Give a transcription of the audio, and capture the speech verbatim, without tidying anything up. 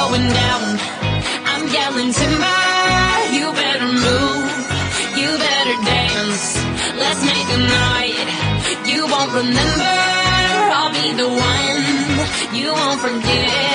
going down. I'm yelling timber, you better move, you better dance. Let's make a night you won't remember. I'll be the one you won't forget.